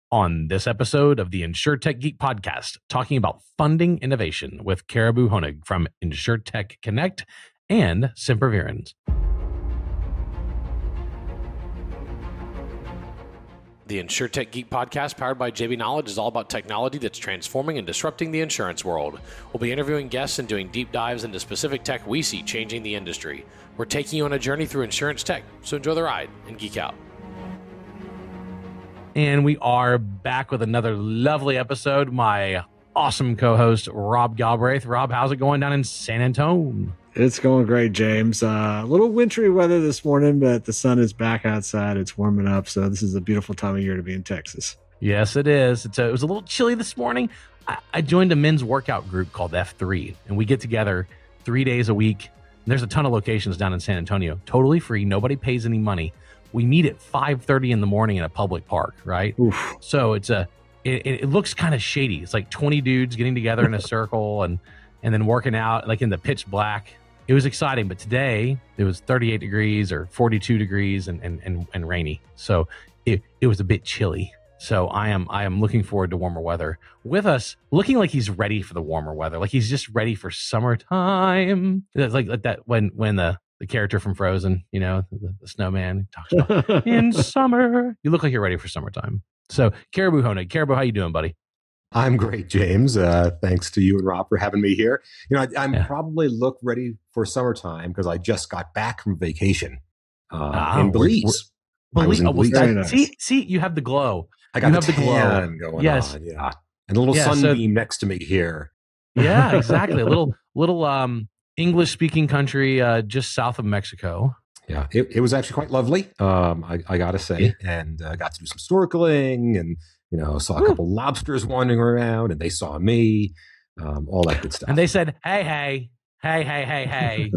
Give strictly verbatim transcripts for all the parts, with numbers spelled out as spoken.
on this episode of the InsurTech Geek podcast, talking about funding innovation with Caribou Honig from InsurTech Connect and Sempervirens. The InsurTech Geek podcast, powered by J B Knowledge, is all about technology that's transforming and disrupting the insurance world. We'll be interviewing guests and doing deep dives into specific tech we see changing the industry. We're taking you on a journey through insurance tech, so enjoy the ride and geek out. And we are back with another lovely episode. My awesome co-host, Rob Galbraith. Rob, how's it going down in San Antonio? It's going great, James. Uh, a little wintry weather this morning, but the sun is back outside. It's warming up, so this is a beautiful time of year to be in Texas. Yes, it is. It's a, it was a little chilly this morning. I, I joined a men's workout group called F three, and we get together three days a week. There's a ton of locations down in San Antonio, totally free. Nobody pays any money. We meet at five thirty in the morning in a public park, right? Oof. So it's a it, it looks kind of shady. It's like twenty dudes getting together in a circle and and then working out like in the pitch black. It was exciting, but today it was thirty-eight degrees or forty-two degrees and and and, and rainy. So it, it was a bit chilly. So I am I am looking forward to warmer weather. With us, looking like he's ready for the warmer weather, like he's just ready for summertime. It's like, like that when when the the character from Frozen, you know, the, the snowman talks about in summer. You look like you're ready for summertime. So Caribou Honig, Caribou, how you doing, buddy? I'm great, James. Uh, thanks to you and Rob for having me here. You know, I, I'm yeah. probably look ready for summertime because I just got back from vacation uh, oh, in Belize. We're, we're, I was in oh, Belize. That, nice. See, see, you have the glow. I got you the, have the tan glow going yes. on. Yeah, and a little yeah, sunbeam so, next to me here. Yeah, exactly. a little, little um, English-speaking country uh, just south of Mexico. Yeah, it, it was actually quite lovely. Um, I, I got to say, yeah. and uh, got to do some snorkeling and. You know, saw a Woo. couple lobsters wandering around, and they saw me, um, all that good stuff. And they said, "Hey, hey, hey, hey, hey,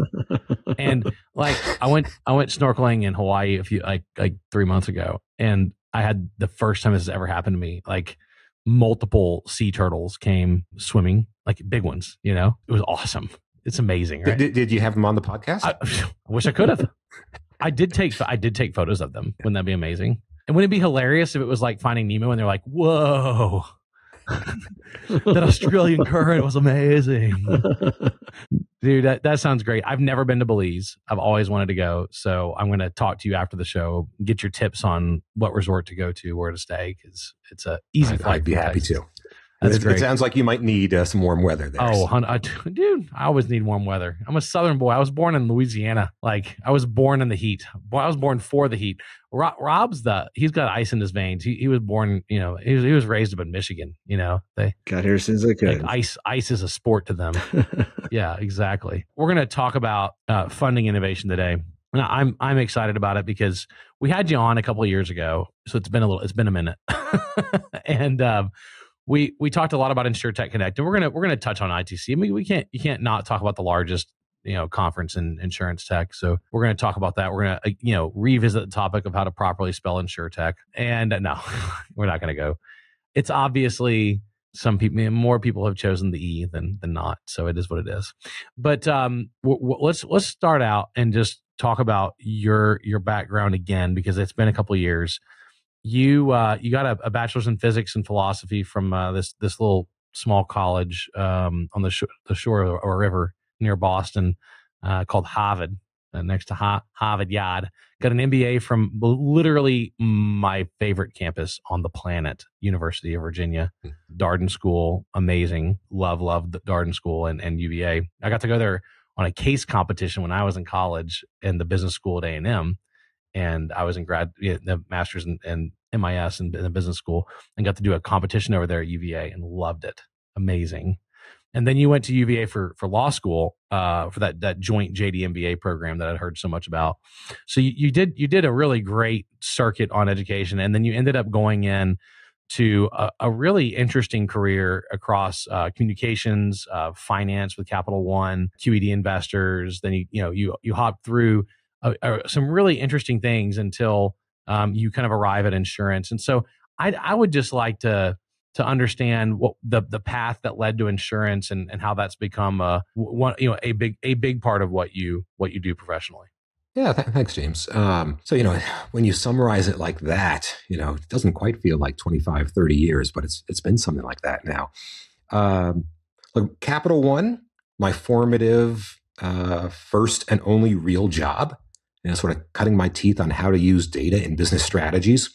hey," and like I went, I went snorkeling in Hawaii a few like like three months ago, and I had the first time this has ever happened to me. Like multiple sea turtles came swimming, like big ones. You know, it was awesome. It's amazing. Right? Did, did you have them on the podcast? I, I wish I could have. I did take I did take photos of them. Wouldn't that be amazing? And wouldn't it be hilarious if it was like Finding Nemo and they're like, whoa, that Australian current was amazing. Dude, that, that sounds great. I've never been to Belize. I've always wanted to go. So I'm going to talk to you after the show, get your tips on what resort to go to, where to stay, because it's a easy I'd, flight. I'd be happy to. That's it, great. It sounds like you might need uh, some warm weather there. Oh, I, dude, I always need warm weather. I'm a Southern boy. I was born in Louisiana. Like I was born in the heat. I was born for the heat. Rob, Rob's the he's got ice in his veins. He he was born, you know, he was, he was raised up in Michigan. You know, they got here since they could. Like ice ice is a sport to them. Yeah, exactly. We're gonna talk about uh, funding innovation today. And I'm I'm excited about it because we had you on a couple of years ago, so it's been a little it's been a minute, and. Um, We we talked a lot about InsurTech Connect, and we're gonna we're gonna touch on I T C. I mean, we can't you can't not talk about the largest you know conference in insurance tech. So we're gonna talk about that. We're gonna uh, you know revisit the topic of how to properly spell InsurTech. And uh, no, we're not gonna go. It's obviously some people more people have chosen the E than than not. So it is what it is. But um, w- w- let's let's start out and just talk about your your background again because it's been a couple of years. You uh, you got a, a bachelor's in physics and philosophy from uh, this this little small college um, on the sh- the shore of a river near Boston uh, called Harvard, uh, next to ha- Harvard Yard. Got an M B A from literally my favorite campus on the planet, University of Virginia, Darden School, amazing, love love the Darden School and and U V A. I got to go there on a case competition when I was in college in the business school at A and M. And I was in grad, you know, the master's in, in M I S and in, in the business school and got to do a competition over there at U V A and loved it. Amazing. And then you went to U V A for, for law school, uh, for that, that joint J D M B A program that I'd heard so much about. So you, you did, you did a really great circuit on education. And then you ended up going in to a, a really interesting career across uh, communications, uh, finance with Capital One, Q E D Investors. Then you, you know, you, you hopped through Uh, uh, some really interesting things until um, you kind of arrive at insurance. And so I, I would just like to to understand what the the path that led to insurance and, and how that's become a one you know a big a big part of what you what you do professionally. Yeah, th- thanks, James. Um, so, you know, when you summarize it like that, you know, it doesn't quite feel like twenty-five, thirty years, but it's it's been something like that now. Um, look, Capital One, my formative uh, first and only real job, you know, sort of cutting my teeth on how to use data in business strategies.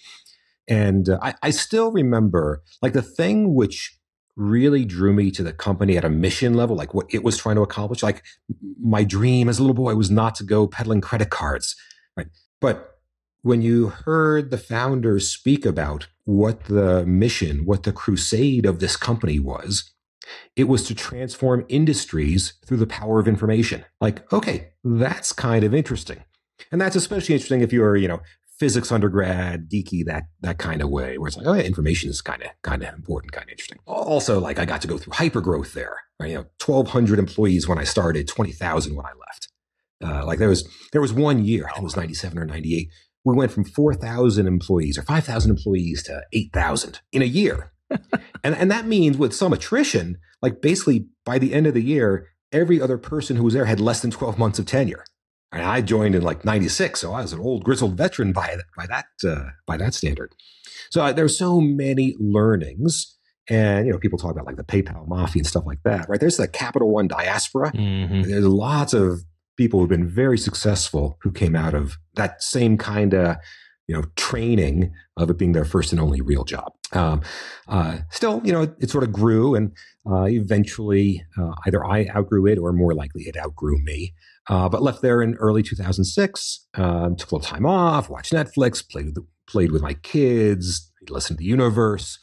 And uh, I, I still remember like the thing which really drew me to the company at a mission level, like what it was trying to accomplish. Like my dream as a little boy was not to go peddling credit cards, right? But when you heard the founders speak about what the mission, what the crusade of this company was, it was to transform industries through the power of information. Like, okay, that's kind of interesting. And that's especially interesting if you're, you know, physics undergrad, geeky, that that kind of way, where it's like, oh yeah, information is kind of kind of important, kind of interesting. Also, like I got to go through hypergrowth there. Right? You know, twelve hundred employees when I started, twenty thousand when I left. Uh, like there was there was one year, I think it was ninety-seven or ninety-eight. We went from four thousand employees or five thousand employees to eight thousand in a year. and and that means with some attrition, like basically by the end of the year, every other person who was there had less than twelve months of tenure. And I joined in like ninety-six, so I was an old grizzled veteran by by that uh, by that standard. So uh, there's so many learnings, and you know, people talk about like the PayPal mafia and stuff like that, right? There's the Capital One diaspora. Mm-hmm. There's lots of people who've been very successful who came out of that same kind of you know training of it being their first and only real job. Um, uh, still, you know, it, it sort of grew, and uh, eventually uh, either I outgrew it or more likely it outgrew me. Uh, but left there in early two thousand six, um, took a little time off, watched Netflix, played with, the, played with my kids, listened to the universe,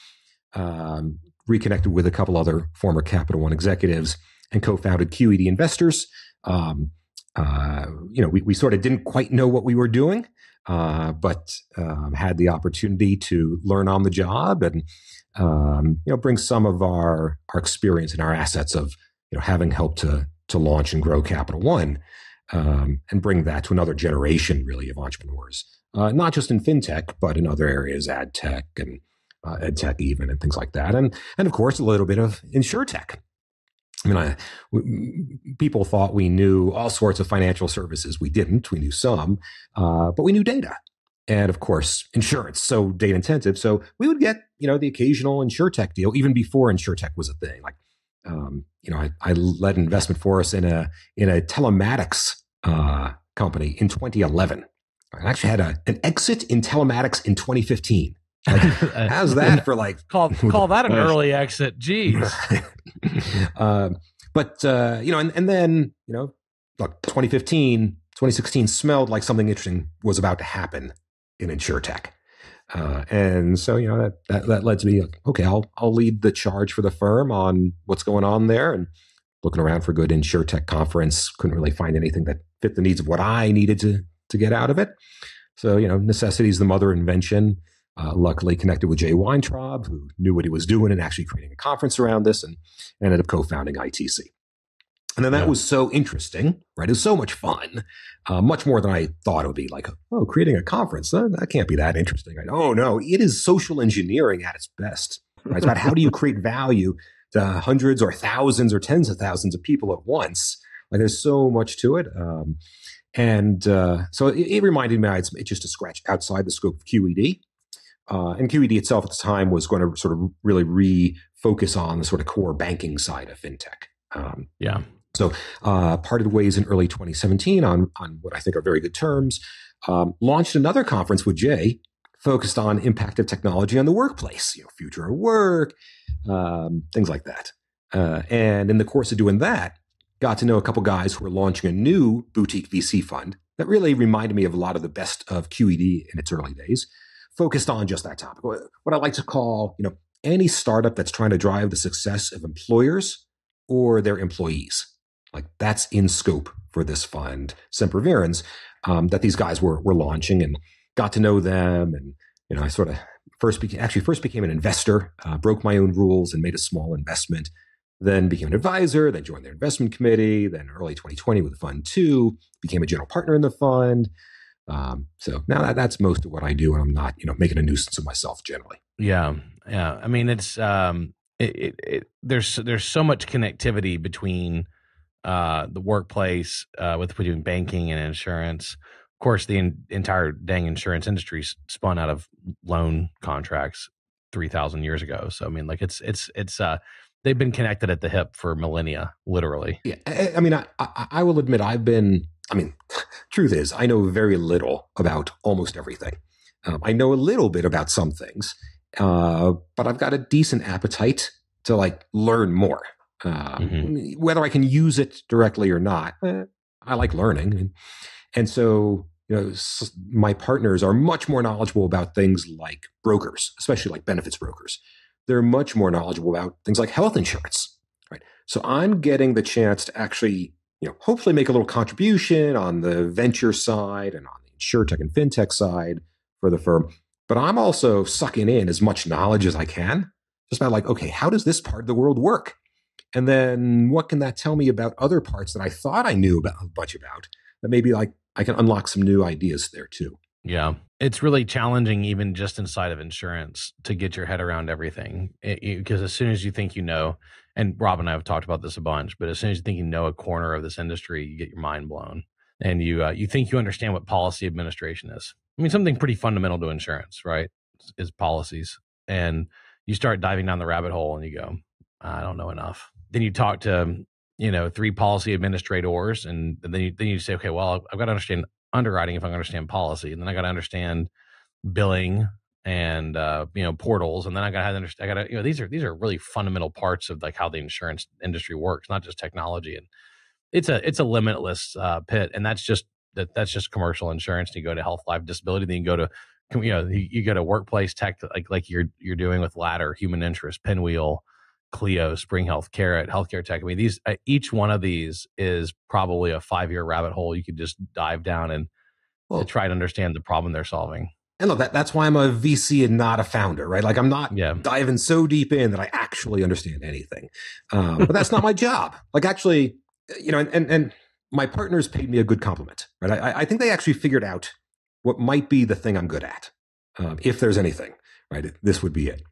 um, reconnected with a couple other former Capital One executives, and co-founded Q E D Investors. Um, uh, you know, we, we sort of didn't quite know what we were doing, uh, but um, had the opportunity to learn on the job and um, you know bring some of our our experience and our assets of you know having helped to to launch and grow Capital One, um, and bring that to another generation, really, of entrepreneurs, uh, not just in fintech, but in other areas, ad tech and uh, ed tech even, and things like that. And, and of course, a little bit of insurtech. I mean, I, we, people thought we knew all sorts of financial services. We didn't. We knew some, uh, but we knew data. And of course, insurance, so data intensive. So we would get, you know, the occasional insurtech deal, even before insurtech was a thing. Like, Um, you know, I, I led an investment for us in a in a telematics uh, company in twenty eleven. I actually had a, an exit in telematics in twenty fifteen. Like, how's that for like call call that an early exit? Jeez. uh, but uh, you know, and, and then you know, look, twenty fifteen, twenty sixteen smelled like something interesting was about to happen in insurtech. Uh, and so, you know, that, that, that led to me, like, okay, I'll, I'll lead the charge for the firm on what's going on there, and looking around for a good insurtech conference. Couldn't really find anything that fit the needs of what I needed to, to get out of it. So, you know, necessity is the mother of invention. Uh, luckily connected with Jay Weintraub, who knew what he was doing and actually creating a conference around this, and ended up co-founding I T C. And then that yeah. was so interesting, right? It was so much fun, uh, much more than I thought it would be. Like, oh, creating a conference, uh, that can't be that interesting. I, oh, no, it is social engineering at its best. Right? It's about how do you create value to hundreds or thousands or tens of thousands of people at once. Like, there's so much to it. Um, and uh, so it, it reminded me it's, it's just a scratch outside the scope of Q E D. Uh, and Q E D itself at the time was going to sort of really refocus on the sort of core banking side of fintech. Um, yeah. So uh, parted ways in early twenty seventeen on, on what I think are very good terms, um, launched another conference with Jay focused on impact of technology on the workplace, you know, future of work, um, things like that. Uh, and in the course of doing that, got to know a couple guys who were launching a new boutique V C fund that really reminded me of a lot of the best of Q E D in its early days, focused on just that topic. What I like to call, you know, any startup that's trying to drive the success of employers or their employees. Like that's in scope for this fund, Sempervirens, um, that these guys were were launching, and got to know them. And you know, I sort of first became actually first became an investor, uh, broke my own rules, and made a small investment. Then became an advisor. Then joined their investment committee. Then early twenty twenty with the fund two, became a general partner in the fund. Um, so now that, that's most of what I do, and I'm not you know making a nuisance of myself generally. Yeah, yeah. I mean, it's um, it, it, it there's there's so much connectivity between. Uh, the workplace uh, with between banking and insurance. course, the in, entire dang insurance industry spun out of loan contracts three thousand years ago. So I mean, like it's it's it's uh they've been connected at the hip for millennia, literally. Yeah, I, I mean, I, I I will admit I've been. I mean, truth is, I know very little about almost everything. Um, I know a little bit about some things, uh, but I've got a decent appetite to like learn more. Uh, mm-hmm. Whether I can use it directly or not, eh, I like learning, and, and so you know, my partners are much more knowledgeable about things like brokers, especially like benefits brokers. They're much more knowledgeable about things like health insurance, right? So I'm getting the chance to actually, you know, hopefully make a little contribution on the venture side and on the insurtech and fintech side for the firm. But I'm also sucking in as much knowledge as I can, just about like, okay, how does this part of the world work? And then what can that tell me about other parts that I thought I knew about a bunch about that maybe like I can unlock some new ideas there too. Yeah. It's really challenging even just inside of insurance to get your head around everything. Because as soon as you think you know, and Rob and I have talked about this a bunch, but as soon as you think you know a corner of this industry, you get your mind blown. And you uh, you think you understand what policy administration is. I mean, something pretty fundamental to insurance, right, is policies. And you start diving down the rabbit hole and you go, I don't know enough. Then you talk to, you know, three policy administrators, and then you, then you say, okay, well, I've got to understand underwriting if I understand policy, and then I got to understand billing and uh, you know, portals, and then I got to understand. I got to, you know, these are these are really fundamental parts of like how the insurance industry works, not just technology. And it's a it's a limitless uh, pit, and that's just that that's just commercial insurance. You go to health, life, disability, then you go to you know you, you go to workplace tech, like like you're you're doing with Ladder, Human Interest, Pinwheel, Clio, Spring Health, Carrot, Healthcare Tech. I mean, these uh, each one of these is probably a five-year rabbit hole you could just dive down and well, to try to understand the problem they're solving. And look, that, that's why I'm a V C and not a founder, right? Like I'm not yeah. diving so deep in that I actually understand anything. Um, but that's not my job. Like actually, you know, and, and, and my partners paid me a good compliment, right? I, I think they actually figured out what might be the thing I'm good at. Um, if there's anything, right? This would be it.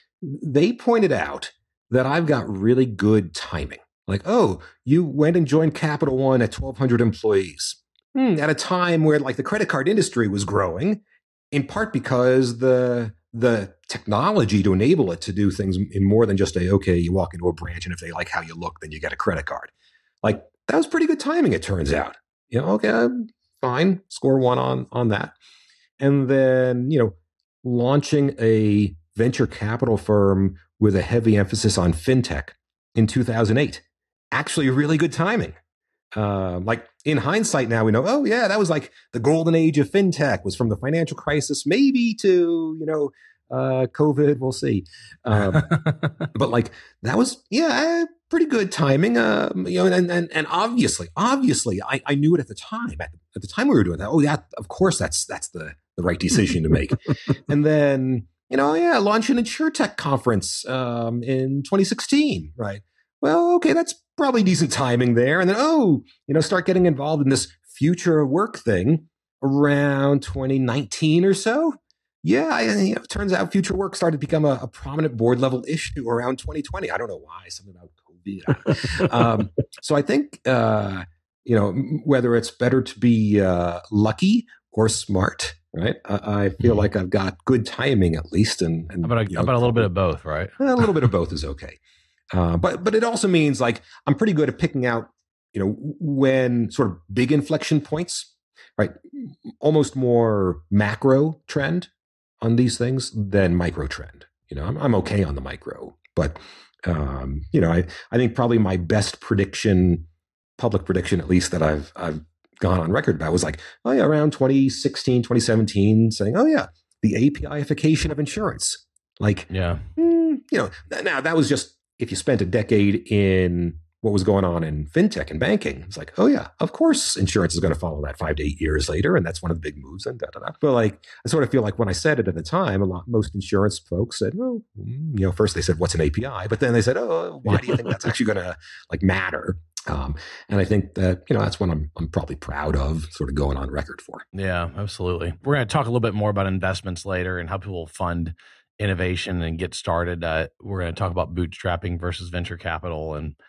They pointed out that I've got really good timing. Like, oh, you went and joined Capital One at twelve hundred employees hmm, at a time where like the credit card industry was growing, in part because the the technology to enable it to do things in more than just a, okay, you walk into a branch and if they like how you look, then you get a credit card. Like that was pretty good timing, it turns out. You know, okay, fine, score one on on that. And then, you know, launching a venture capital firm with a heavy emphasis on fintech in two thousand eight. Actually, really good timing. Uh, like in hindsight now, we know, oh yeah, that was like the golden age of fintech, was from the financial crisis, maybe to, you know, uh, COVID, we'll see. Um, but like that was, yeah, pretty good timing. Um, you know, and, and, and obviously, obviously I, I knew it at the time, at the, at the time we were doing that. Oh yeah, of course, that's, that's the, the right decision to make. And then, you know, yeah, launch an InsurTech conference um, in twenty sixteen, right? Well, okay, that's probably decent timing there. And then, oh, you know, start getting involved in this future of work thing around twenty nineteen or so. Yeah, I, you know, it turns out future work started to become a, a prominent board level issue around twenty twenty. I don't know why, something about COVID. um, so I think, uh, you know, whether it's better to be uh, lucky or smart, right? I, I feel mm-hmm. like I've got good timing at least. And, and about a, you know, about a little bit of both, right? A little bit of both is okay. Uh, but but it also means like I'm pretty good at picking out, you know, when sort of big inflection points, right? Almost more macro trend on these things than micro trend. You know, I'm, I'm okay on the micro, but um, you know, I, I think probably my best prediction, public prediction at least, that I've I've gone on record about was like, oh yeah, around twenty sixteen, twenty seventeen, saying, oh yeah, the API-ification of insurance. Like, yeah, mm, you know, now that was just if you spent a decade in what was going on in fintech and banking. It's like, oh yeah, of course insurance is going to follow that five to eight years later. And that's one of the big moves and da, da, da. But like, I sort of feel like when I said it at the time, a lot, most insurance folks said, well, you know, first they said, what's an A P I? But then they said, oh, why do you think that's actually going to like matter? Um, and I think that, you know, that's what I'm, I'm probably proud of sort of going on record for. Yeah, absolutely. We're going to talk a little bit more about investments later and how people fund innovation and get started. Uh, we're going to talk about bootstrapping versus venture capital and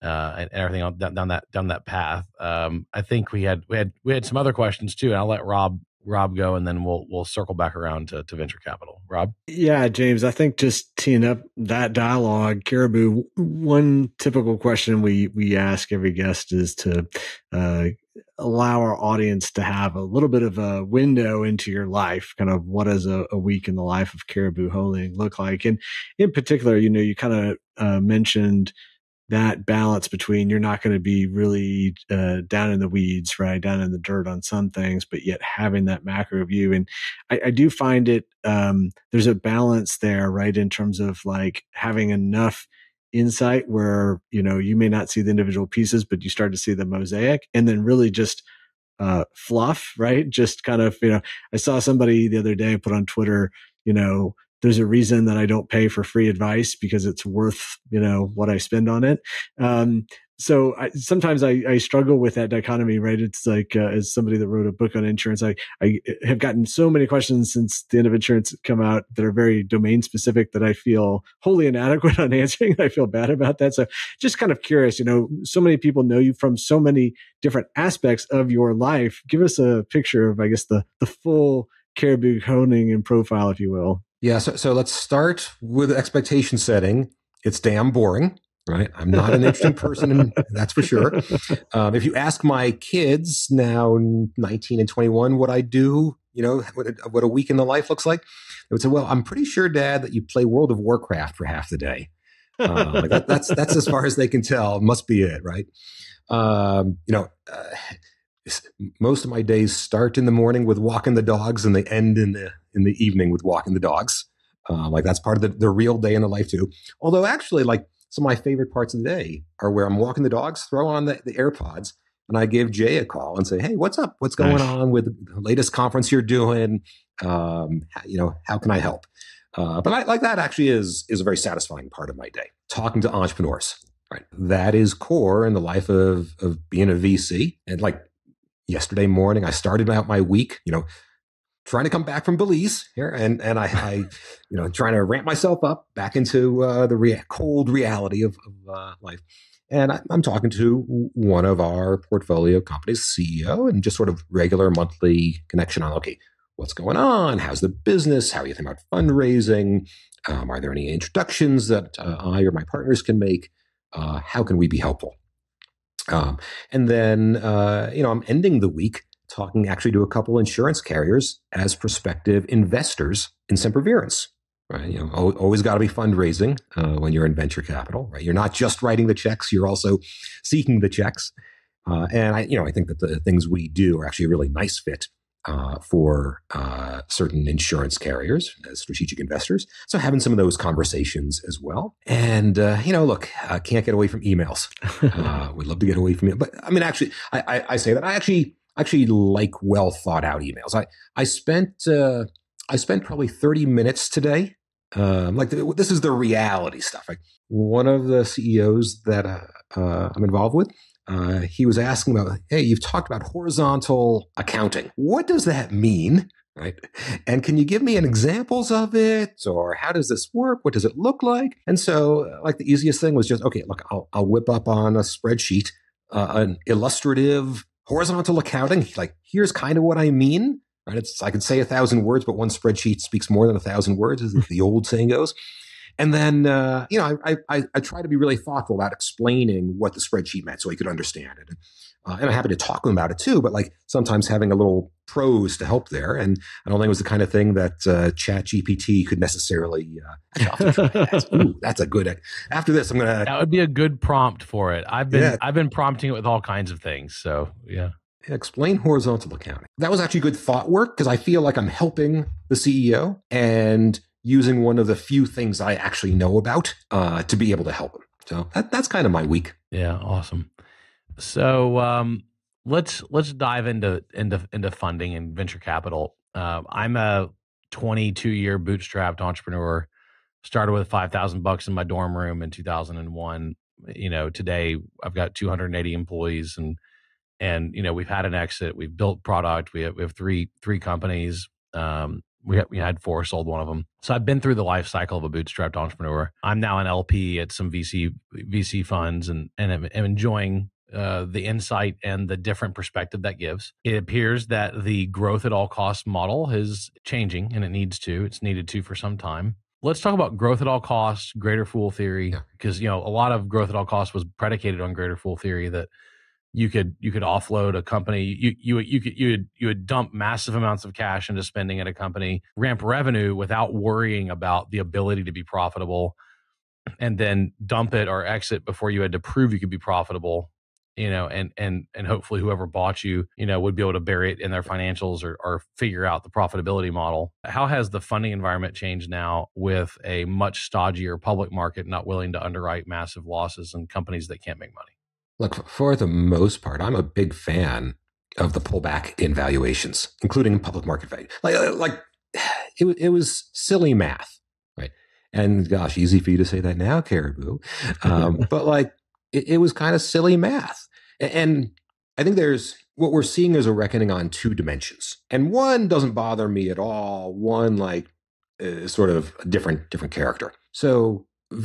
uh, and everything on, down, down that down that path. Um, I think we had we had we had some other questions too, and I'll let Rob Rob go, and then we'll we'll circle back around to, to venture capital. Rob? Yeah, James, I think just teeing up that dialogue, Caribou, one typical question we we ask every guest is to uh, allow our audience to have a little bit of a window into your life, kind of what does a, a week in the life of Caribou Holding look like? And in particular, you know, you kind of uh, mentioned that balance between you're not going to be really uh, down in the weeds, right, down in the dirt on some things, but yet having that macro view. And I, I do find it, um, there's a balance there, right, in terms of like having enough insight where, you know, you may not see the individual pieces, but you start to see the mosaic, and then really just uh, fluff, right? Just kind of, you know, I saw somebody the other day put on Twitter, you know, there's a reason that I don't pay for free advice because it's worth, you know, what I spend on it. Um, so I, sometimes I, I struggle with that dichotomy, right? It's like, uh, as somebody that wrote a book on insurance, I, I have gotten so many questions since the end of insurance come out that are very domain specific that I feel wholly inadequate on answering. I feel bad about that. So just kind of curious, you know, so many people know you from so many different aspects of your life. Give us a picture of, I guess, the, the full Caribou Holding and profile, if you will. Yeah, so, so let's start with expectation setting. It's damn boring, right? I'm not an interesting person, and that's for sure. Um, if you ask my kids now, nineteen and twenty-one, what I do, you know, what a, what a week in the life looks like, they would say, well, I'm pretty sure, Dad, that you play World of Warcraft for half the day. Uh, like that, that's that's as far as they can tell. Must be it, right? Um, you know, uh, most of my days start in the morning with walking the dogs, and they end in the in the evening with walking the dogs. Uh, like that's part of the, the real day in the life too. Although actually, like some of my favorite parts of the day are where I'm walking the dogs, throw on the, the AirPods, and I give Jay a call and say, "Hey, what's up? What's going nice. on with the latest conference you're doing? Um, you know, how can I help?" Uh, but I, like that actually is is a very satisfying part of my day. Talking to entrepreneurs, right? That is core in the life of of being a V C. And like yesterday morning, I started out my week, you know, trying to come back from Belize here, and and I, I you know, trying to ramp myself up back into uh, the rea- cold reality of, of uh, life. And I, I'm talking to one of our portfolio companies, C E O, and just sort of regular monthly connection on, okay, what's going on? How's the business? How are you thinking about fundraising? Um, are there any introductions that uh, I or my partners can make? Uh, how can we be helpful? Um, and then, uh, you know, I'm ending the week talking actually to a couple insurance carriers as prospective investors in Sempervirence. Right? You know, always got to be fundraising uh, when you're in venture capital. Right? You're not just writing the checks; you're also seeking the checks. Uh, and I, you know, I think that the things we do are actually a really nice fit uh, for uh, certain insurance carriers as strategic investors. So having some of those conversations as well. And uh, you know, look, I can't get away from emails. Uh, we'd love to get away from it, but I mean, actually, I, I, I say that I actually. actually like well thought out emails. I, I spent, uh, I spent probably thirty minutes today. Um, like the, this is the reality stuff. Like one of the C E Os that uh, uh, I'm involved with, uh, he was asking about, hey, you've talked about horizontal accounting. What does that mean? Right. And can you give me an examples of it? Or how does this work? What does it look like? And so like the easiest thing was just, okay, look, I'll, I'll whip up on a spreadsheet, uh, an illustrative horizontal accounting, like here's kind of what I mean, right? It's I could say a thousand words, but one spreadsheet speaks more than a thousand words, as the old saying goes. And then, uh, you know, I, I I try to be really thoughtful about explaining what the spreadsheet meant so he could understand it. Uh, and I'm happy to talk to him about it too, but like sometimes having a little prose to help there. And I don't think it was the kind of thing that uh, Chat G P T could necessarily, uh, actually, I'll try that. Ooh, that's a good, after this, I'm going to. That would be a good prompt for it. I've been, yeah. I've been prompting it with all kinds of things. So yeah. Explain horizontal accounting. That was actually good thought work because I feel like I'm helping the C E O and using one of the few things I actually know about uh, to be able to help him. So that, that's kind of my week. Yeah, awesome. So um, let's let's dive into into into funding and venture capital. Uh, I'm a twenty-two year bootstrapped entrepreneur. Started with five thousand bucks in my dorm room in two thousand one. You know, today I've got two hundred eighty employees, and and you know we've had an exit. We've built product. We have we have three three companies. Um, We had, we had four, sold one of them. So I've been through the life cycle of a bootstrapped entrepreneur. I'm now an L P at some V C V C funds, and and am, am enjoying uh, the insight and the different perspective that gives. It appears that the growth at all costs model is changing, and it needs to. It's needed to for some time. Let's talk about growth at all costs, greater fool theory, because you know a lot of growth at all costs was predicated on greater fool theory, that you could you could offload a company, you you you could you would you would dump massive amounts of cash into spending at a company, ramp revenue without worrying about the ability to be profitable, and then dump it or exit before you had to prove you could be profitable. You know, and and and hopefully whoever bought you, you know, would be able to bury it in their financials or or figure out the profitability model. How has the funding environment changed now with a much stodgier public market not willing to underwrite massive losses and companies that can't make money? Look, for the most part, I'm a big fan of the pullback in valuations, including public market value. Like, like it, it was silly math, right? And gosh, easy for you to say that now, Caribou. Um, but like, it, it was kind of silly math. And I think there's what we're seeing is a reckoning on two dimensions. And one doesn't bother me at all. One like is sort of a different, different character. So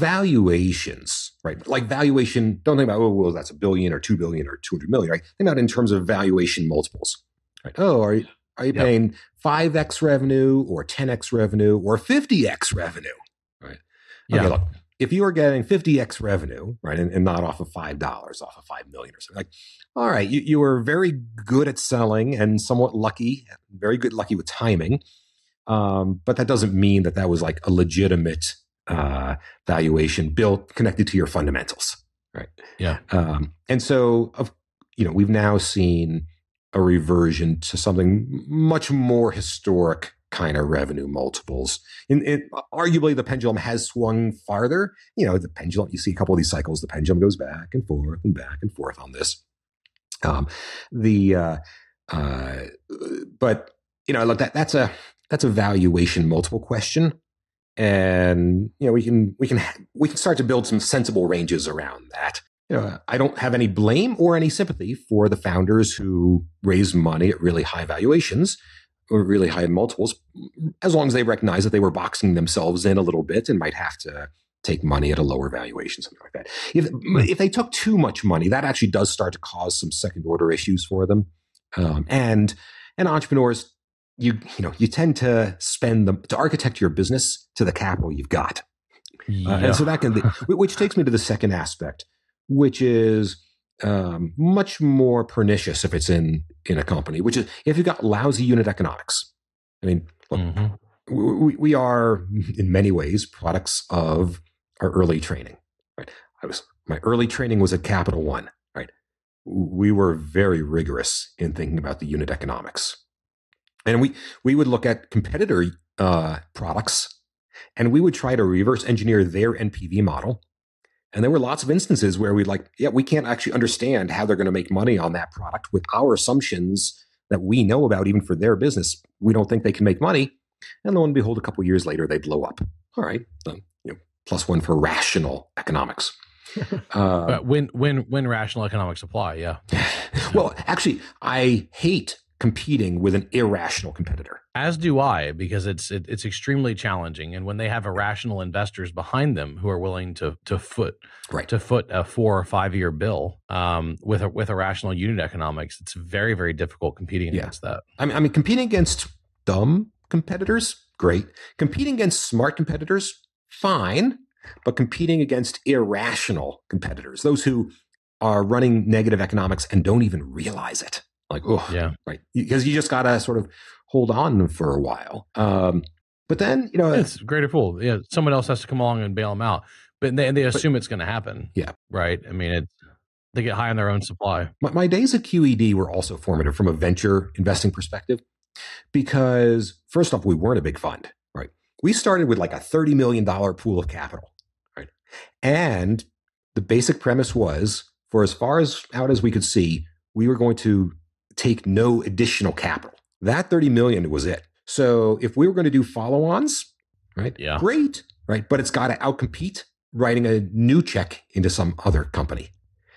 valuations, right? Like valuation, don't think about, oh, well, that's a billion or two billion or two hundred million, right? Think about it in terms of valuation multiples, right? Oh, are you, are you yep. paying five X revenue or ten X revenue or fifty X revenue, right? Yeah. Okay, look, if you are getting fifty X revenue, right, and, and not off of five dollars, off of five million or something, like, all right, you, you were very good at selling and somewhat lucky, very good, lucky with timing. Um, but that doesn't mean that that was like a legitimate uh, valuation built, connected to your fundamentals, right? Yeah. Um, and so, of, you know, we've now seen a reversion to something much more historic kind of revenue multiples. In, in, arguably, the pendulum has swung farther. You know, the pendulum, you see a couple of these cycles, the pendulum goes back and forth and back and forth on this. Um, the, uh, uh, but, you know, look, that, that's a, that's a valuation multiple question. And, you know, we can, we can, we can start to build some sensible ranges around that. You know, I don't have any blame or any sympathy for the founders who raise money at really high valuations or really high multiples, as long as they recognize that they were boxing themselves in a little bit and might have to take money at a lower valuation, something like that. If, if they took too much money, that actually does start to cause some second order issues for them. Um, and, and entrepreneurs, you, you know, you tend to spend them to architect your business to the capital you've got. Yeah. Uh, and so that can be, which takes me to the second aspect, which is um, much more pernicious if it's in, in a company, which is if you've got lousy unit economics. I mean, look, mm-hmm. we, we are in many ways products of our early training, right? I was, my early training was at Capital One, right? We were very rigorous in thinking about the unit economics. And we, we would look at competitor uh, products and we would try to reverse engineer their N P V model. And there were lots of instances where we'd like, yeah, we can't actually understand how they're going to make money on that product with our assumptions that we know about, even for their business. We don't think they can make money. And lo and behold, a couple of years later, they blow up. All right. Um, you know, plus one for rational economics. Uh, but when, when, when rational economics apply, yeah. Well, actually, I hate competing with an irrational competitor. As do I, because it's it, it's extremely challenging. And when they have irrational investors behind them who are willing to to foot right. to foot a four or five year bill um, with a, with irrational unit economics, it's very very difficult competing yeah. against that. I mean, I mean, competing against dumb competitors, great. Competing against smart competitors, fine. But competing against irrational competitors, those who are running negative economics and don't even realize it. Like, oh, yeah, right. Because you just got to sort of hold on for a while. Um, but then, you know, yeah, it's greater fool. Yeah. Someone else has to come along and bail them out, but they, they assume but, it's going to happen. Yeah. Right. I mean, it's, they get high on their own supply. My, my days at Q E D were also formative from a venture investing perspective, because first off, we weren't a big fund, right? We started with like a thirty million dollars pool of capital, right? And the basic premise was, for as far as out as we could see, we were going to take no additional capital. That thirty million was it. So if we were going to do follow-ons, right? Yeah. Great, right? But it's got to outcompete writing a new check into some other company.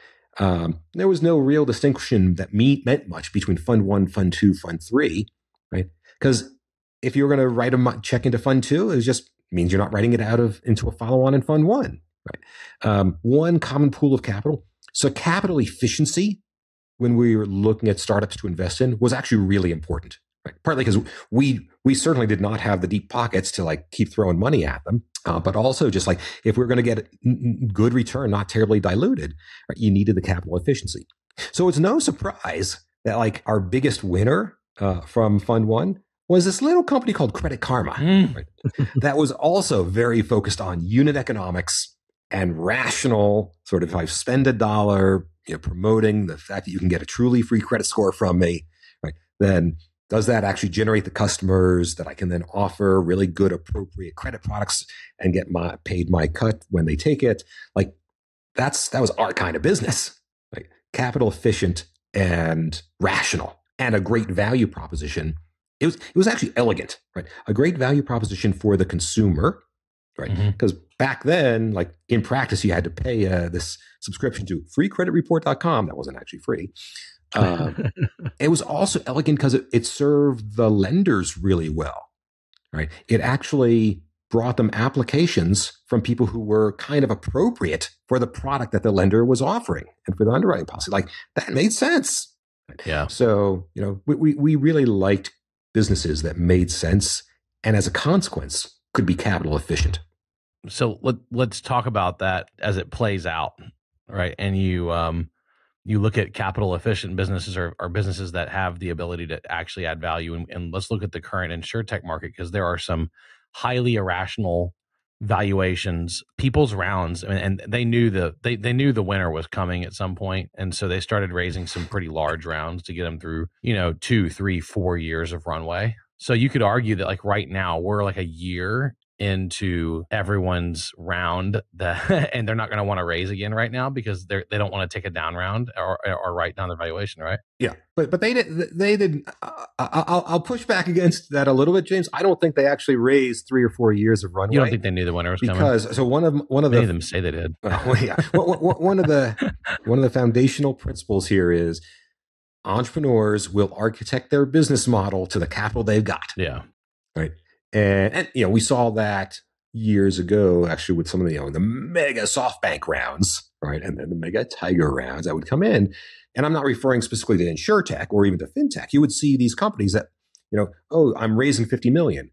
Um, there was no real distinction that me- meant much between fund one, fund two, fund three, right? Because if you're going to write a check into fund two, it just means you're not writing it out of into a follow-on in fund one. Right. Um, one common pool of capital. So capital efficiency, when we were looking at startups to invest in, was actually really important. Right. Partly because we we certainly did not have the deep pockets to like keep throwing money at them, uh, but also just like if we're going to get good return, not terribly diluted, right, you needed the capital efficiency. So it's no surprise that like our biggest winner uh, from Fund One was this little company called Credit Karma, mm. right? That was also very focused on unit economics and rational sort of, if I spend a dollar, you know, promoting the fact that you can get a truly free credit score from me, right? Then does that actually generate the customers that I can then offer really good, appropriate credit products and get my paid my cut when they take it? Like that's that was our kind of business, right? Capital efficient and rational, and a great value proposition. It was it was actually elegant, right? A great value proposition for the consumer, right? Because mm-hmm. back then, like in practice, you had to pay uh, this subscription to free credit report dot com. That wasn't actually free. Um, it was also elegant because it, it served the lenders really well, right? It actually brought them applications from people who were kind of appropriate for the product that the lender was offering and for the underwriting policy. Like that made sense. Yeah. So, you know, we, we, we really liked businesses that made sense and as a consequence could be capital efficient. So let, let's talk about that as it plays out, right? And you, um, you look at capital efficient businesses or, or businesses that have the ability to actually add value. And, and let's look at the current insurtech market, because there are some highly irrational valuations, people's rounds, and, and they knew the they they knew the winner was coming at some point, and so they started raising some pretty large rounds to get them through, you know, two, three, four years of runway. So you could argue that like right now we're like a year into everyone's round that, and they're not going to want to raise again right now because they they don't want to take a down round or or write down the valuation, right? Yeah, but but they did they did. Uh, I'll I'll push back against that a little bit, James. I don't think they actually raised three or four years of runway. You don't think they knew the winner was because, coming? Because so one of one of Many the of them say they did. Well, yeah, one of the one of the foundational principles here is entrepreneurs will architect their business model to the capital they've got. Yeah, right. And, and, you know, we saw that years ago, actually, with some of the, you know, the mega SoftBank rounds, right? And then the mega Tiger rounds that would come in. And I'm not referring specifically to InsurTech or even to FinTech. You would see these companies that, you know, oh, I'm raising fifty million.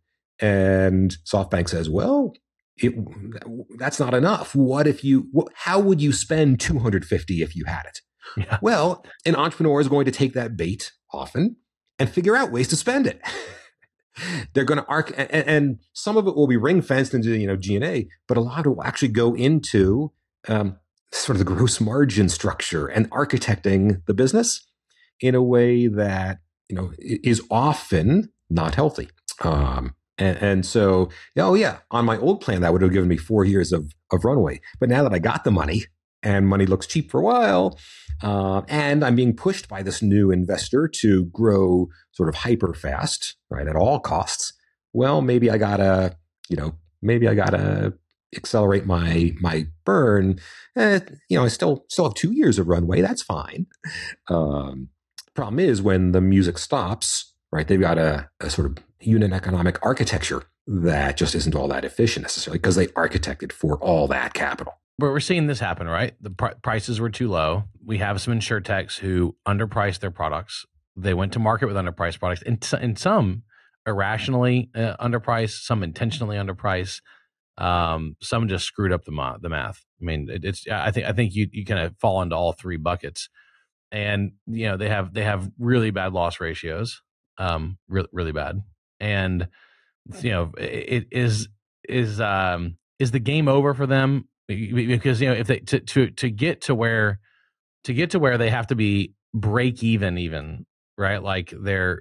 And SoftBank says, well, it, that's not enough. What if you, what, how would you spend two hundred fifty if you had it? Yeah. Well, an entrepreneur is going to take that bait often and figure out ways to spend it. They're going to arc, and, and some of it will be ring fenced into, you know, G and A, but a lot of it will actually go into um, sort of the gross margin structure and architecting the business in a way that, you know, is often not healthy. Um, and, and so, oh yeah, on my old plan, that would have given me four years of, of runway. But now that I got the money and money looks cheap for a while, uh, and I'm being pushed by this new investor to grow sort of hyper fast, right, at all costs. Well, maybe I gotta, you know, maybe I gotta accelerate my my burn. Eh, you know, I still still have two years of runway. That's fine. Um, problem is when the music stops, right? They've got a, a sort of unit economic architecture that just isn't all that efficient necessarily because they architected for all that capital. But we're seeing this happen, right? The pr- prices were too low. We have some insurtechs who underpriced their products. They went to market with underpriced products, and, and some irrationally uh, underpriced, some intentionally underpriced. Um, some just screwed up the ma- the math. I mean, it, it's I think I think you you kind of fall into all three buckets, and you know they have they have really bad loss ratios, um, really really bad, and you know it, it is is um is the game over for them. Because you know if they to, to to get to where to get to where they have to be break even even right, like they're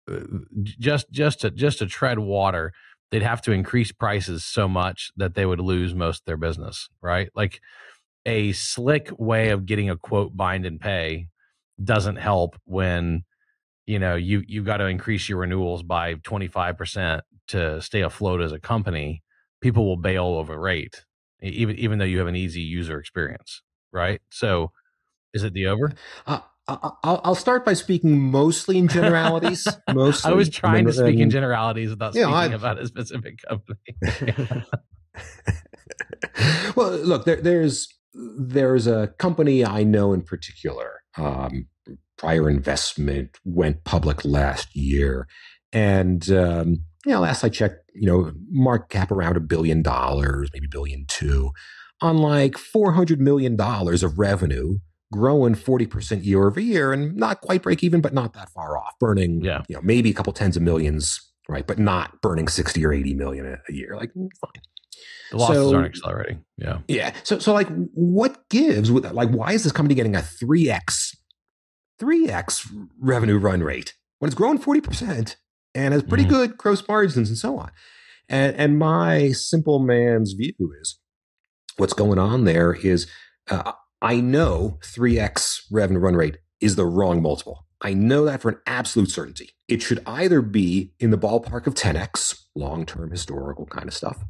just just to just to tread water, they'd have to increase prices so much that they would lose most of their business, right? Like a slick way of getting a quote bind and pay doesn't help when you know you you've got to increase your renewals by twenty-five percent to stay afloat as a company. People will bail over rate. Even even though you have an easy user experience, right? So, is it the over? Uh, I'll, I'll start by speaking mostly in generalities. Mostly, I was trying I mean, to speak um, in generalities without you know, speaking I- about a specific company. well, look, there, there's there's a company I know in particular. Um, prior investment went public last year, and um, you know, last I checked, you know, market cap around a billion dollars, maybe billion two, on like four hundred million dollars of revenue, growing forty percent year over year, and not quite break even, but not that far off, burning, Yeah. you know, maybe a couple tens of millions, right, but not burning sixty or eighty million a, a year, like fine. The losses So- aren't accelerating. Yeah. Yeah. So, so like, what gives with like, why is this company getting a three X, three X revenue run rate when it's growing forty percent and has pretty Mhm. good gross margins and so on? And, and my simple man's view is what's going on there is, uh, I know three X revenue run rate is the wrong multiple. I know that for an absolute certainty. It should either be in the ballpark of ten X, long-term historical kind of stuff,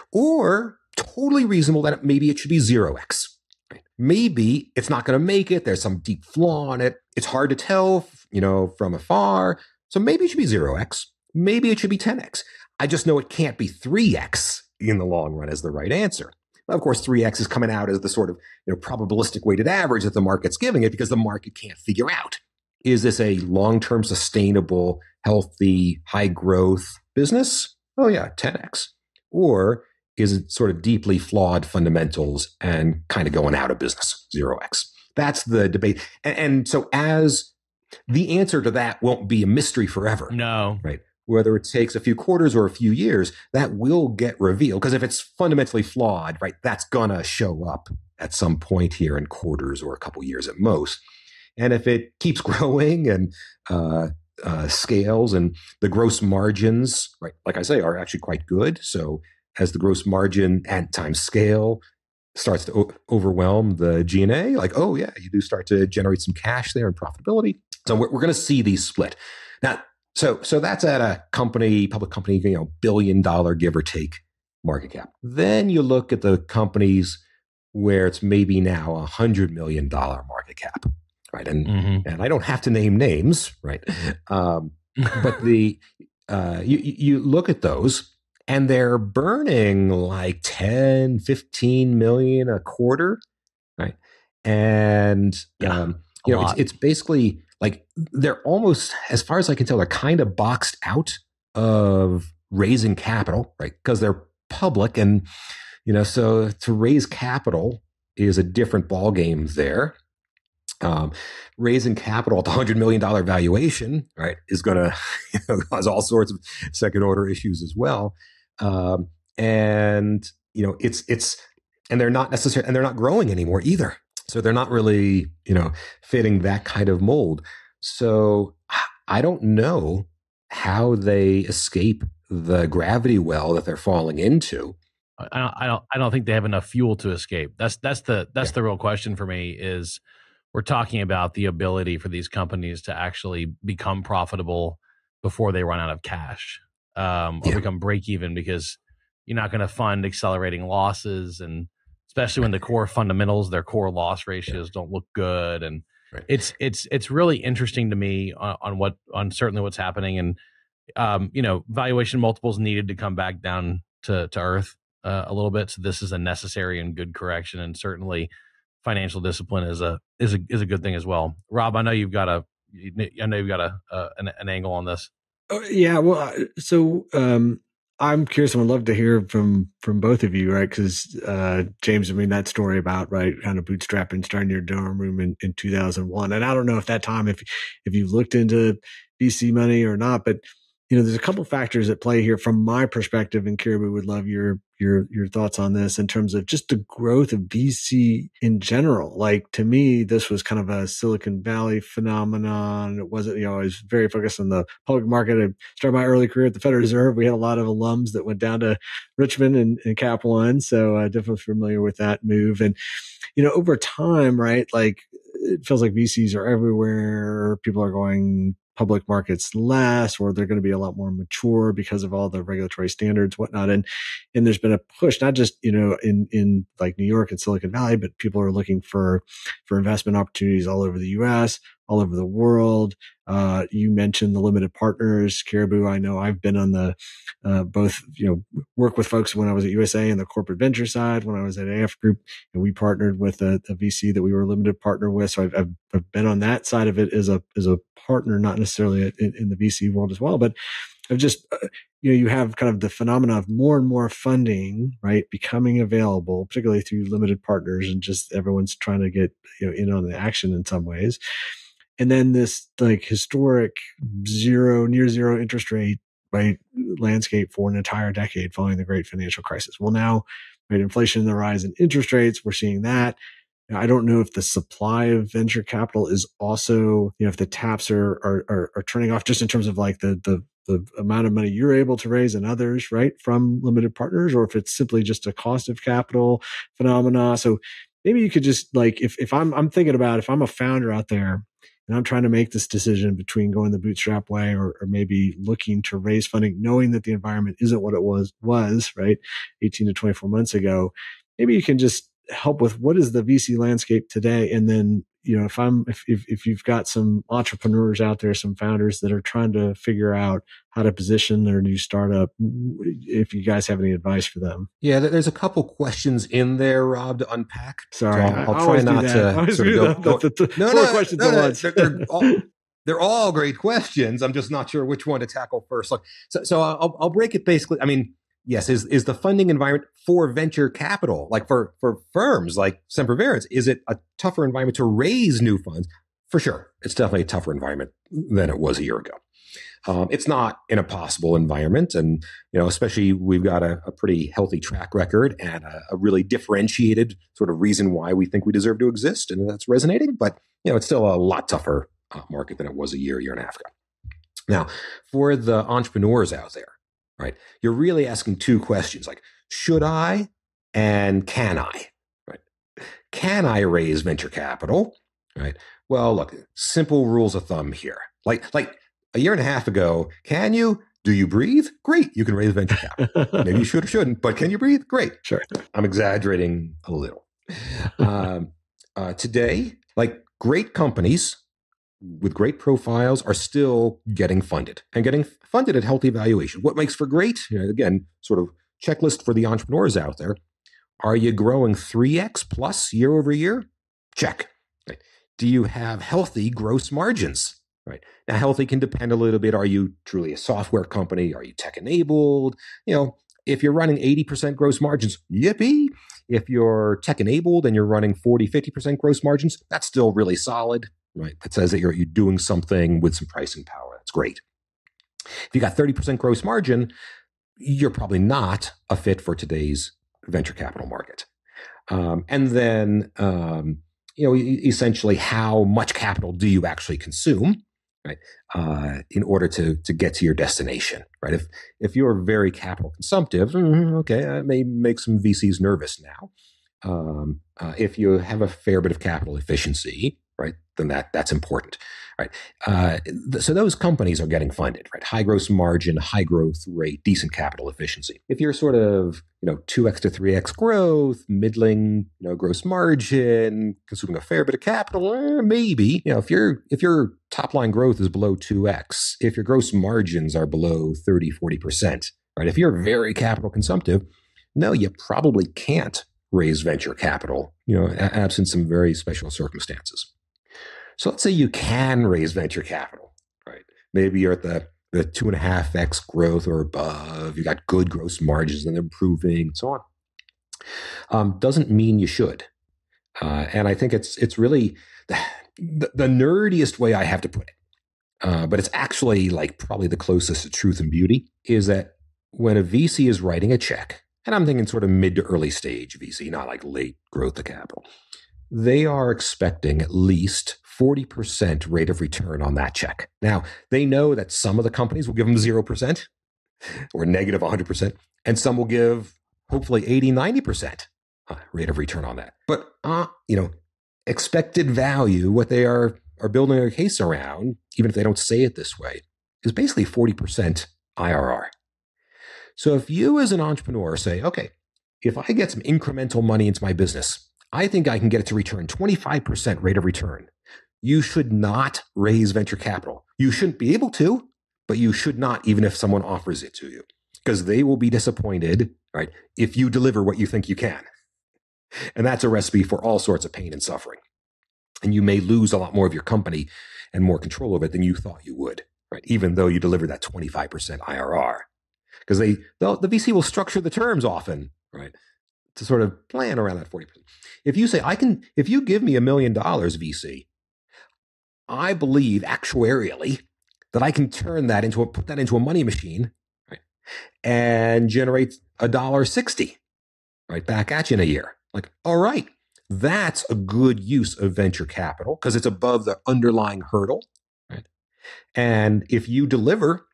or totally reasonable that maybe it should be zero X. Right? Maybe it's not going to make it. There's some deep flaw in it. It's hard to tell, you know, from afar. So maybe it should be zero X. Maybe it should be ten X. I just know it can't be three X in the long run as the right answer. Of course, three X is coming out as the sort of, you know, probabilistic weighted average that the market's giving it because the market can't figure out. Is this a long-term sustainable, healthy, high growth business? Oh yeah, ten X. Or is it sort of deeply flawed fundamentals and kind of going out of business, zero X? That's the debate. And, and so as the answer to that won't be a mystery forever. No. Right. Whether it takes a few quarters or a few years, that will get revealed. Because if it's fundamentally flawed, right, that's gonna show up at some point here in quarters or a couple years at most. And if it keeps growing and uh, uh, scales and the gross margins, right, like I say, are actually quite good. So as the gross margin at times scale starts to o- overwhelm the G and A, like, oh yeah, you do start to generate some cash there and profitability. So we're, we're going to see these split. Now, so so that's at a company, public company, you know, billion dollar give or take market cap. Then you look at the companies where it's maybe now a hundred million dollar market cap, right? And Mhm. and I don't have to name names, right? Um, but the uh, you you look at those and they're burning like ten, fifteen million a quarter, right? And Yeah, um, a you know, it's, lot. it's basically like they're almost, as far as I can tell, they're kind of boxed out of raising capital, right? Because they're public, and you know, so to raise capital is a different ballgame there. Um, raising capital at the hundred million dollar valuation, right, is going to you know, cause all sorts of second order issues as well. Um, and you know, it's it's and they're not necessarily and they're not growing anymore either. So they're not really, you know, fitting that kind of mold. So I don't know how they escape the gravity well that they're falling into. I don't, I don't I don't think they have enough fuel to escape. That's that's the that's Yeah. the real question for me is we're talking about the ability for these companies to actually become profitable before they run out of cash, um, or Yeah. become break even, because you're not going to fund accelerating losses, and especially when the core fundamentals, their core loss ratios don't look good. And Right. it's it's it's really interesting to me on, on what on certainly what's happening. And um, you know, valuation multiples needed to come back down to to earth uh, a little bit. So this is a necessary and good correction, and certainly financial discipline is a is a is a good thing as well. Rob, I know you've got a I know you've got a uh, an, an angle on this. Uh, yeah, well, uh, so um, I'm curious. I would love to hear from from both of you, right? Because uh, James, I mean, that story about right, kind of bootstrapping, starting your dorm room in, in two thousand one, and I don't know if that time, if if you looked into V C money or not, but you know, there's a couple factors at play here from my perspective, and Caribou would love your your your thoughts on this in terms of just the growth of V C in general. Like, to me, this was kind of a Silicon Valley phenomenon. It wasn't, you know, I was very focused on the public market. I started my early career at the Federal Reserve. We had a lot of alums that went down to Richmond and, and Cap One, so uh, definitely familiar with that move. And you know, over time, right, like it feels like V Cs are everywhere. People are going public markets less, or they're going to be a lot more mature because of all the regulatory standards, whatnot. And, and there's been a push, not just, you know, in, in like New York and Silicon Valley, but people are looking for, for investment opportunities all over the U S, all over the world. Uh, you mentioned the limited partners, Caribou. I know I've been on the uh, both, you know, work with folks when I was at U S A and the corporate venture side. When I was at A F Group, and we partnered with a, a V C that we were a limited partner with. So I've, I've, I've been on that side of it as a as a partner, not necessarily in, in the V C world as well, but I've just uh, you know, you have kind of the phenomena of more and more funding, right, becoming available, particularly through limited partners, and just everyone's trying to get, you know, in on the action in some ways. And then this like historic zero, near zero interest rate, right, landscape for an entire decade following the great financial crisis. Well, now, right, inflation and the rise in interest rates, we're seeing that. I don't know if the supply of venture capital is also, you know, if the taps are are are, are turning off just in terms of like the the the amount of money you're able to raise and others, right, from limited partners, or if it's simply just a cost of capital phenomena. So maybe you could just like, if if I'm I'm thinking about if I'm a founder out there and I'm trying to make this decision between going the bootstrap way or, or maybe looking to raise funding, knowing that the environment isn't what it was was right eighteen to twenty-four months ago, maybe you can just help with what is the V C landscape today. And then, you know, if I'm, if, if, if you've got some entrepreneurs out there, some founders that are trying to figure out how to position their new startup, if you guys have any advice for them. Yeah, there's a couple questions in there, Rob, to unpack. Sorry. So I'll, I'll try not to sort of go, go the, the, the no, four no, questions no, at no, once. They're, they're, all, they're all great questions. I'm just not sure which one to tackle first. Look, so, so I'll, I'll break it basically. I mean, yes, is is the funding environment for venture capital, like for, for firms like Sempervirens, is it a tougher environment to raise new funds? For sure. It's definitely a tougher environment than it was a year ago. Um, it's not an impossible environment. And, you know, especially we've got a, a pretty healthy track record and a, a really differentiated sort of reason why we think we deserve to exist. And that's resonating. But, you know, it's still a lot tougher uh, market than it was a year, year and a half ago. Now, for the entrepreneurs out there, right, you're really asking two questions like, should I and can I? Right? Can I raise venture capital? Right? Well, look, simple rules of thumb here. Like, like a year and a half ago, can you? Do you breathe? Great. You can raise venture capital. Maybe you should or shouldn't, but can you breathe? Great. Sure. I'm exaggerating a little. Um, uh, today, like great companies with great profiles are still getting funded and getting funded at healthy valuation. What makes for great? You know, again, sort of checklist for the entrepreneurs out there. Are you growing three X plus year over year? Check. Right. Do you have healthy gross margins? Right. Now, healthy can depend a little bit. Are you truly a software company? Are you tech enabled? You know, if you're running eighty percent gross margins, yippee. If you're tech enabled and you're running forty, fifty percent gross margins, that's still really solid. Right. That says that you're, you're doing something with some pricing power. That's great. If you got thirty percent gross margin, you're probably not a fit for today's venture capital market. Um, and then, um, you know, essentially how much capital do you actually consume, right? Uh, in order to, to get to your destination, right? If, if you're very capital consumptive, okay, that may make some V Cs nervous now. Um, uh, if you have a fair bit of capital efficiency, right, then that that's important, right? Uh, th- so those companies are getting funded, right? High gross margin, high growth rate, decent capital efficiency. If you're sort of, you know, two X to three X growth, middling, you know, gross margin, consuming a fair bit of capital, eh, maybe, you know, if your if your top line growth is below two X, if your gross margins are below thirty, forty percent, right? If you're very capital consumptive, no, you probably can't raise venture capital, you know, absent some very special circumstances. So let's say you can raise venture capital, right? Maybe you're at the, the two and a half X growth or above. You got good gross margins and they're improving and so on. Um, doesn't mean you should. Uh, and I think it's it's really the, the, the nerdiest way I have to put it, uh, but it's actually like probably the closest to truth and beauty, is that when a V C is writing a check, and I'm thinking sort of mid to early stage V C, not like late growth of capital, they are expecting at least forty percent rate of return on that check. Now, they know that some of the companies will give them zero percent or negative one hundred percent, and some will give hopefully eighty, ninety percent rate of return on that. But, uh, you know, expected value, what they are, are building their case around, even if they don't say it this way, is basically forty percent I R R. So if you as an entrepreneur say, okay, if I get some incremental money into my business, I think I can get it to return twenty-five percent rate of return. you should not raise venture capital. You shouldn't be able to, but you should not, even if someone offers it to you, because they will be disappointed, right, if you deliver what you think you can. And that's a recipe for all sorts of pain and suffering. And you may lose a lot more of your company and more control of it than you thought you would, right? Even though you deliver that twenty-five percent I R R. Because they, the V C will structure the terms often, right, to sort of plan around that forty percent. If you say, I can, if you give me a million dollars, V C, I believe actuarially that I can turn that into a, put that into a money machine, right, and generate a dollar sixty, right, back at you in a year. Like, all right, that's a good use of venture capital because it's above the underlying hurdle, right? And if you deliver,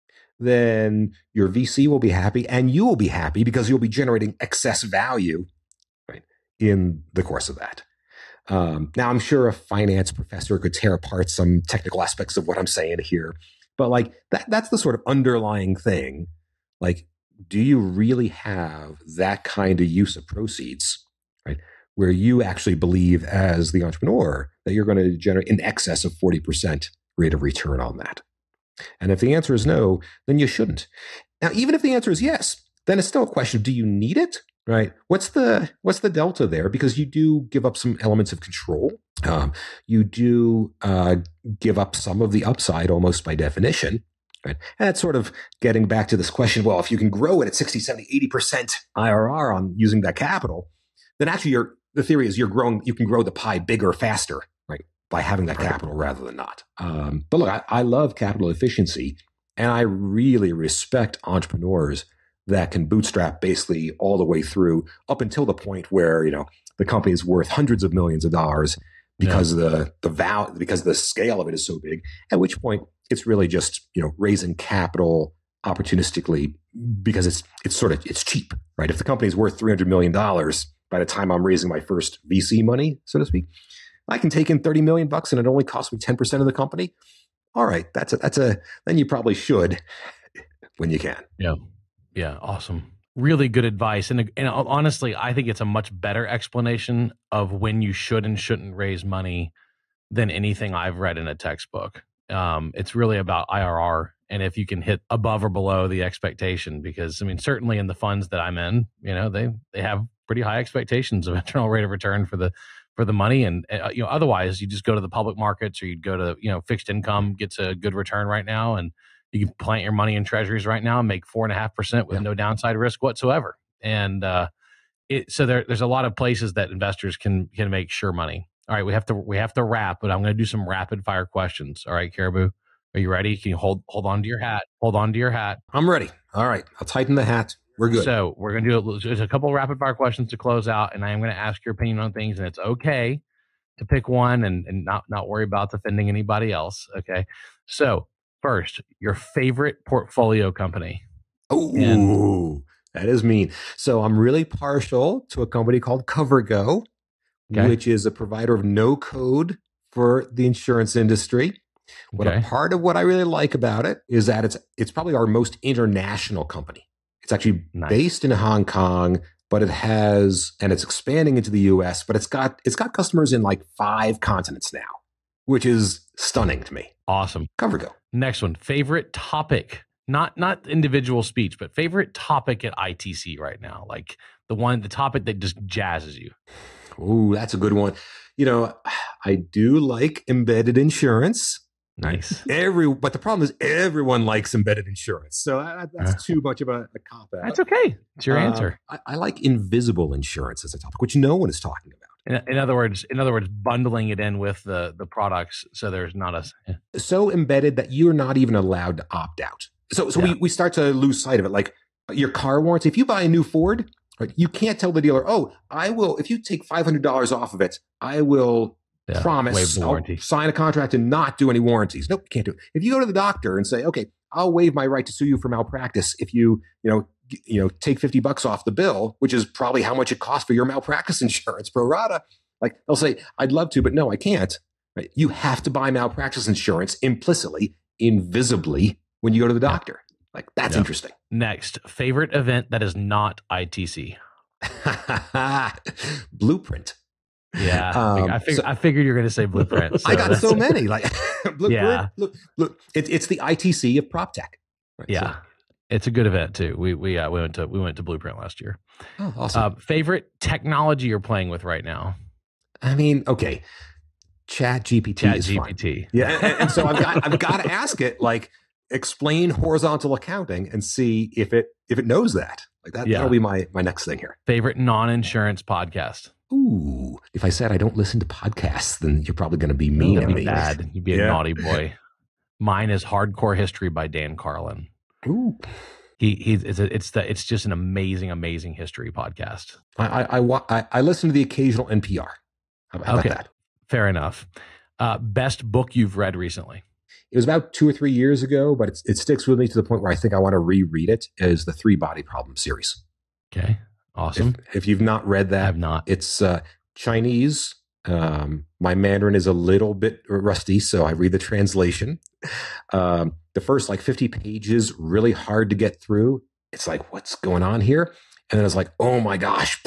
then your V C will be happy and you will be happy because you'll be generating excess value, right, in the course of that. Um, now, I'm sure a finance professor could tear apart some technical aspects of what I'm saying here, but like that, that's the sort of underlying thing. Like, do you really have that kind of use of proceeds, right, where you actually believe as the entrepreneur that you're going to generate in excess of forty percent rate of return on that? And if the answer is no, then you shouldn't. Now, even if the answer is yes, then it's still a question of, do you need it? Right? What's the what's the delta there? Because you do give up some elements of control. Um, you do uh, give up some of the upside almost by definition. Right? And that's sort of getting back to this question, well, if you can grow it at sixty, seventy, eighty percent I R R on using that capital, then actually you're, the theory is you're growing, you can grow the pie bigger, faster, right, by having that capital rather than not. Um, but look, I, I love capital efficiency, and I really respect entrepreneurs that can bootstrap basically all the way through up until the point where, you know, the company is worth hundreds of millions of dollars because yeah. the the val because the scale of it is so big. At which point it's really just, you know, raising capital opportunistically because it's it's sort of it's cheap, right? If the company is worth three hundred million dollars by the time I'm raising my first V C money, so to speak, I can take in thirty million bucks and it only costs me ten percent of the company. All right, that's a that's a then you probably should when you can. Yeah. Yeah, awesome. Really good advice. And, and honestly, I think it's a much better explanation of when you should and shouldn't raise money than anything I've read in a textbook. Um, it's really about I R R and if you can hit above or below the expectation. Because, I mean, certainly in the funds that I'm in, you know, they they have pretty high expectations of internal rate of return for the for the money. And, uh, you know, otherwise, you just go to the public markets or you'd go to, you know, fixed income gets a good return right now. And you can plant your money in treasuries right now and make four and a half percent with yeah. no downside risk whatsoever. And uh, it, so there, there's a lot of places that investors can can make sure money. All right, we have to we have to wrap, but I'm going to do some rapid fire questions. All right, Caribou, are you ready? Can you hold hold on to your hat? Hold on to your hat. I'm ready. All right, I'll tighten the hat. We're good. So we're going to do a, there's a couple of rapid fire questions to close out, and I am going to ask your opinion on things, and it's okay to pick one and, and not not worry about offending anybody else. Okay, so. First, your favorite portfolio company. Oh, and, that is mean. So I'm really partial to a company called CoverGo, okay. which is a provider of no code for the insurance industry. What okay. a part of what I really like about it is that it's it's probably our most international company. It's actually nice. based in Hong Kong, but it has and it's expanding into the U S, but it's got it's got customers in like five continents now, which is stunning to me. Awesome. CoverGo. Next one, favorite topic, not not individual speech, but favorite topic at I T C right now, like the one, the topic that just jazzes you. Ooh, that's a good one. You know, I do like embedded insurance. Nice. Every, but the problem is everyone likes embedded insurance, so that, that's uh, too much of a, a cop out. That's okay. It's your uh, answer. I, I like invisible insurance as a topic, which no one is talking about. In, in other words, in other words, bundling it in with the the products, so there's not a yeah. so embedded that you're not even allowed to opt out. So, so yeah. we we start to lose sight of it. Like your car warranty. If you buy a new Ford, right, you can't tell the dealer, "Oh, I will. If you take five hundred dollars off of it, I will yeah, promise I'll sign a contract and not do any warranties." Nope, you can't do it. If you go to the doctor and say, "Okay, I'll waive my right to sue you for malpractice if you, you know." you know, take fifty bucks off the bill, which is probably how much it costs for your malpractice insurance pro rata. Like they'll say, I'd love to, but no, I can't. Right? You have to buy malpractice insurance implicitly, invisibly when you go to the doctor. Like that's yep. interesting. Next, favorite event that is not I T C. Blueprint. Yeah, Um, I figured so- I figured you're going to say Blueprint. I got that's- so many. Like, look, Yeah. we're- look, look, it, it's the I T C of prop tech. Right, Yeah, so- it's a good event too. We we uh, we went to we went to Blueprint last year. oh, awesome. Uh, favorite technology you're playing with right now? I mean, okay, Chat G P T Chat is G fun. P T. Yeah, and, and so I've got I've got to ask it, like, explain horizontal accounting and see if it if it knows that. Like that Yeah. that'll be my my next thing here. Favorite non-insurance podcast? Ooh, if I said I don't listen to podcasts, then you're probably going to be mean That'd at be me. bad. You'd be a Yeah. naughty boy. Mine is Hardcore History by Dan Carlin. Ooh, He he's it's a, it's the it's just an amazing amazing history podcast. I I I, wa- I, I listen to the occasional N P R. How, how Okay. about that? Fair enough. Uh, best book you've read recently? It was about two or three years ago, but it's, it sticks with me to the point where I think I want to reread it. Is the Three Body Problem series? Okay, awesome. If, if you've not read I that, have not. it's uh, Chinese. Um, my Mandarin is a little bit rusty, so I read the translation. Um, the first like fifty pages, really hard to get through. It's like, what's going on here? And then it's like, oh my gosh.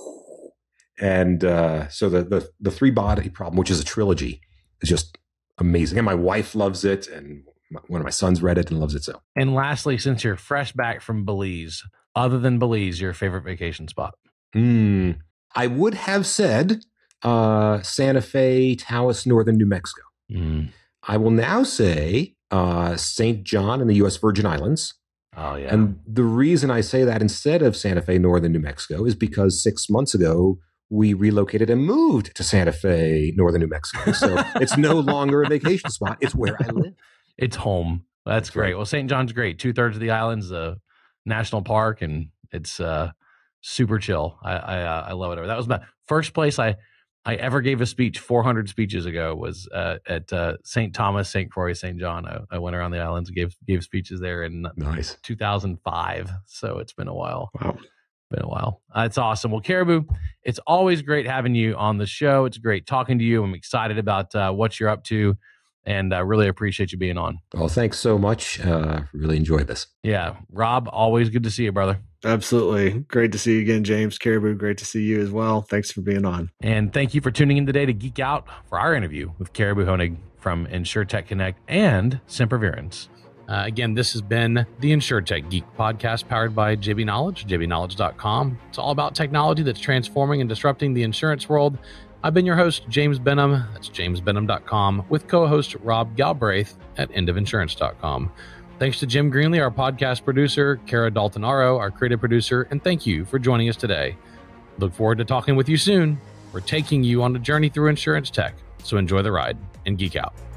And uh, so the, the the Three Body Problem, which is a trilogy, is just amazing. And my wife loves it, and my, one of my sons read it and loves it. So And lastly, since you're fresh back from Belize, other than Belize, your favorite vacation spot? hmm, I would have said uh, Santa Fe, Taos, northern New Mexico. Mm. I will now say uh, Saint John in the U S Virgin Islands. Oh yeah. And the reason I say that instead of Santa Fe, northern New Mexico, is because six months ago, we relocated and moved to Santa Fe, northern New Mexico. So it's no longer a vacation spot. It's where I live. It's home. That's, That's great. right. Well, Saint John's great. Two thirds of the island's a national park, and it's uh, super chill. I I, uh, I love it. That was my first place I I ever gave a speech. four hundred speeches ago was uh, at uh, Saint Thomas, Saint Croix, Saint John. I, I went around the islands and gave gave speeches there in Nice. two thousand five. So it's been a while. Wow. Been a while. Uh, it's awesome. Well, Caribou, it's always great having you on the show. It's great talking to you. I'm excited about uh, what you're up to, and I really appreciate you being on. Well, thanks so much. Uh, really enjoyed this. Yeah, Rob, always good to see you, brother. Absolutely. Great to see you again, James. Caribou, great to see you as well. Thanks for being on. And thank you for tuning in today to Geek Out for our interview with Caribou Honig from InsurTech Connect and Sempervirens. Uh, again, this has been the InsurTech Geek podcast powered by J B Knowledge, j b knowledge dot com. It's all about technology that's transforming and disrupting the insurance world. I've been your host, James Benham. That's james benham dot com, with co-host Rob Galbraith at end of insurance dot com. Thanks to Jim Greenlee, our podcast producer, Kara Daltonaro, our creative producer, and thank you for joining us today. Look forward to talking with you soon. We're taking you on a journey through insurance tech, so enjoy the ride and geek out.